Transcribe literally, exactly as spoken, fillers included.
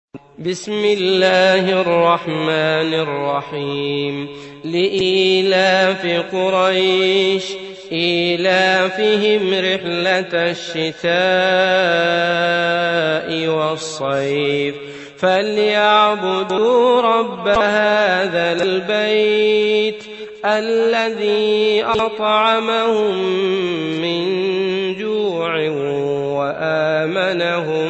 بسم الله الرحمن الرحيم لإيلاف قريش إيلافهم رحلة الشتاء والصيف فليعبدوا رب هذا البيت الذي أطعمهم من جوع وآمنهم